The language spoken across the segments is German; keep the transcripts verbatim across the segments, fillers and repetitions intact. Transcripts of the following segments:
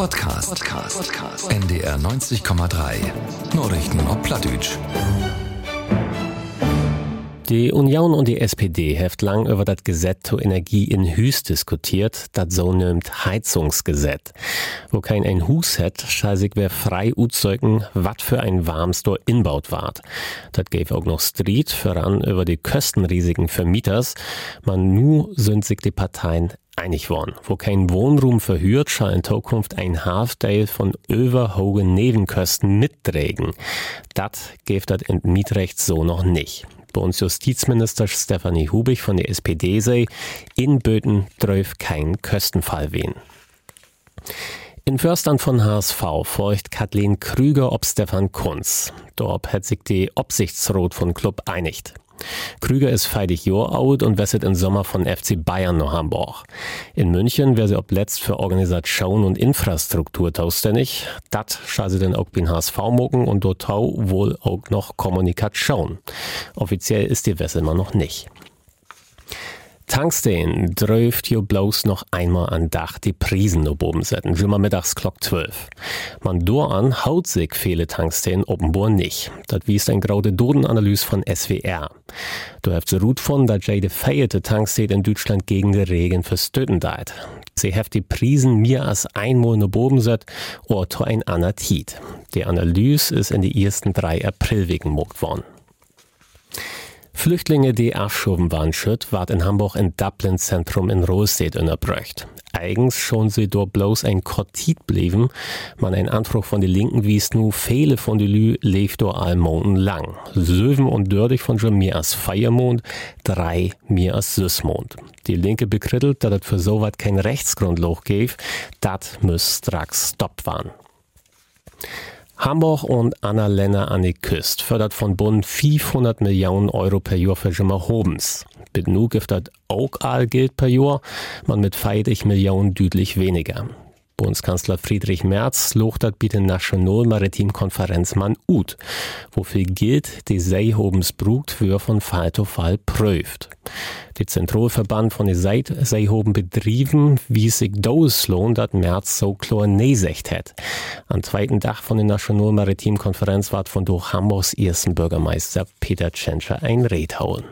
Podcast. Podcast. Podcast. N D R neunzig Komma drei. Nachrichten auf Plattdeutsch. Die Union und die S P D haben lang über das Gesetz zur Energie in Hüs diskutiert, das so nennt Heizungsgesetz. Wo kein ein Hus hat, schall sich wer frei uzeugen, wat für ein Warmstor inbaut ward. Das gäbe auch noch Street voran über die Kostenrisiken für Mieters. Man nu sind sich die Parteien einig worden. Wo kein Wohnraum verhürt, schall in Zukunft ein Halfteil von überhohen Nebenkosten mitträgen. Das gibt das in Mietrecht so noch nicht. Bei uns Justizminister Stefanie Hubig von der S P D sei, in Böten dröf kein Kostenfall wehen. In Förstern von H S V folgt Kathleen Krüger ob Stefan Kunz. Dort hat sich die Obsichtsrat von Club einigt. Krüger ist feidig Jahr alt und wesset im Sommer von F C Bayern nach Hamburg. In München wäre sie ob letzt für Organisation und Infrastruktur zuständig. Das schall sie dann auch den H S V mucken und dort wohl auch noch Kommunikation. Offiziell ist die Wessel mal noch nicht. Tankstellen dröft jo bloß noch einmal an Dach die Priesen no boben setzen, schon mal mittags Glock zwölf. Man dor an haut sich viele Tankstellen offenbar nicht. Das wies ein graude Dodenanalyse von S W R. Du hast so Rut von, dass jede feierte Tankstelle in Deutschland gegen die Regeln verstöten deit. Sie heft die Priesen mehr als einmal no boben set, oder to ein ander Tiet. Die Analyse ist in die ersten drei Aprilwegen mogt worden. Flüchtlinge, die abschoben waren, schütt, ward in Hamburg in Dublin-Zentrum in Rohlstedt unterbröcht. Eigens schon sie dort bloß ein Kortit blieben, man ein Anspruch von die Linken wies nu, viele von die Lü lebt dort all Monden lang. Söven und Dördig von schon mehr als Feiermond, drei mehr als Süßmond. Die Linke bekrittelt, dass es für so wat kein Rechtsgrundloch gäbe, dat müß straks stoppt waren. Hamburg und Anna Länder an die Küste fördert von Bund fünfhundert Millionen Euro per Jahr für Jimmer Hobens. Mit nu gibt das auch all Geld per Jahr, man mit fünfzig Millionen deutlich weniger. Bundeskanzler Friedrich Merz locht das bitte National Maritim Konferenz man ut. Wofür gilt, die Seehobens brugt, für von Fall zu Fall prüft. Die Zentralverband von den Seehobenbetrieben wies sich doslohn, dass Merz so klar nee secht hat. Am zweiten Tag von der National Maritim Konferenz ward von durch Hamburgs ersten Bürgermeister Peter Tschentscher ein Red hauen.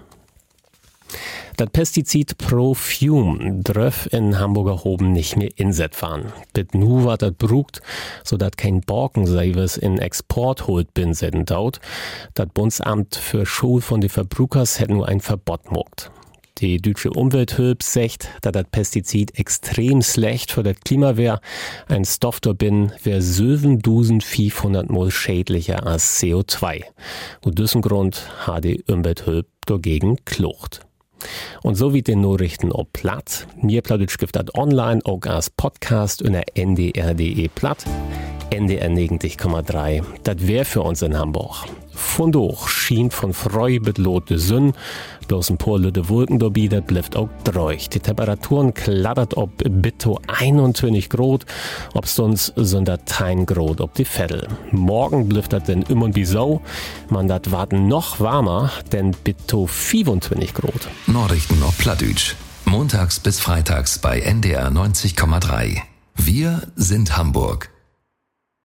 Das Pestizid Profume dröf in Hamburger Hoben nicht mehr inset waren. Bit nu war das brugt, so dat kein Borkenservice in Export holt bin setten daut. Dat Bundesamt für Schul von den Verbrukers hätt nur ein Verbot mogt. Die deutsche Umwelthilfe sagt, dass das Pestizid extrem schlecht für das Klima wär. Ein Stoff da bin wär siebentausendfünfhundert Mal schädlicher als C O zwei. Und diesem Grund hat die Umwelthilfe dagegen klucht. Und so wie den Nachrichten ob platt. Mir Plattdeutsch gibt das online auch als Podcast in der N D R punkt de platt. N D R neunzig Komma drei. Das wär für uns in Hamburg. Von doch schien von Freu bis Lot de Sünn. Bloß ein paar lütte Wolken dabei, das bleibt auch dreuch. Die Temperaturen klattert ob bitto einundzwanzig Grad. Ob sonst sind das kein Grad ob die Vettel. Morgen bleibt das denn immer wie so. Man dat warten noch warmer, denn bitto fünfundzwanzig Grad. Nachrichten auf Plattdeutsch. Montags bis freitags bei N D R neunzig Komma drei. Wir sind Hamburg.